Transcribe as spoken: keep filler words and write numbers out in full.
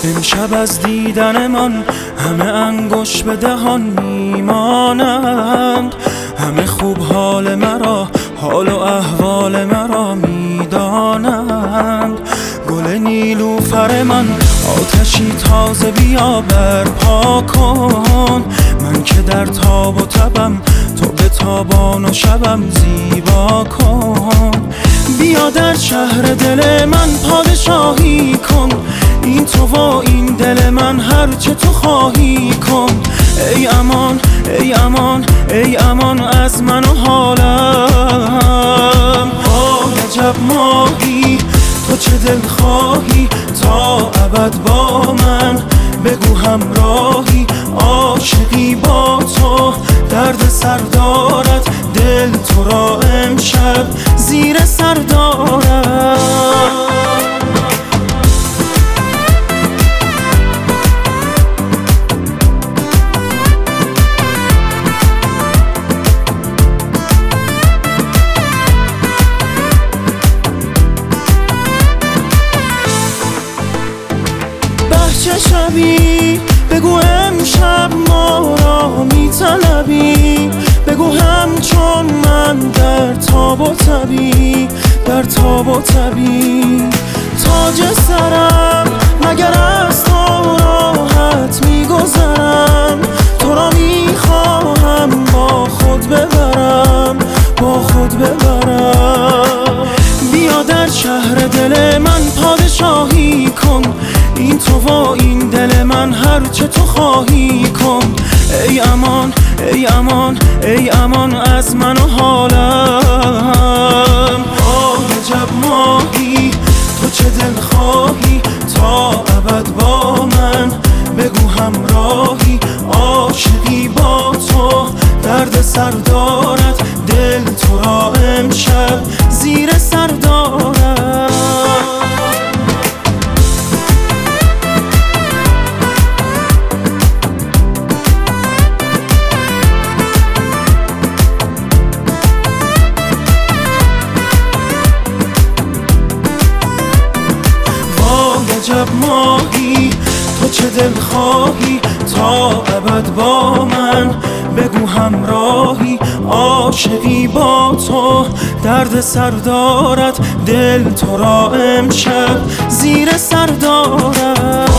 امشب از دیدن من همه انگوش به دهان میمانند، همه خوب حال مرا، حال و احوال مرا میدانند. گل نیلوفر من آتشی تازه بیا برپا کن، من که در تاب و تبم تو به تابان و شبم زیبا کن. بیا در شهر دل من پادشاهی کن، این تو و این دل من هرچه تو خواهی کن. ای امان ای امان ای امان از من و حالم. آه عجب ماهی تو چه دل خواهی تا ابد با من، بگو همراهی عاشقی با تو، درد سر دارد دل تو را امشب زیر سر دارد. چه شبی بگو امشب ما را میطلبی، بگو همچون من در تاب و تبی، در تاب و تبی. تاج سرم مگر از تو راحت میگذرم، تو را میخواهم با خود ببرم، با خود ببرم. بیا در شهر دل من پادشاهی کن، این تو و این دل من هرچه تو خواهی کن. ای امان ای امان ای امان از من و حالم. آه عجب ماهی تو چه دل خواهی تا ابد با من، بگو همراهی عاشقی با تو، درد سر دارد دل تو را امشب زیر سر دارد. عجب ماهی تو چه دل خواهی تا ابد با من، بگو همراهی عاشقی با تو، درد سر دارد دل تو را امشب زیر سر دارد.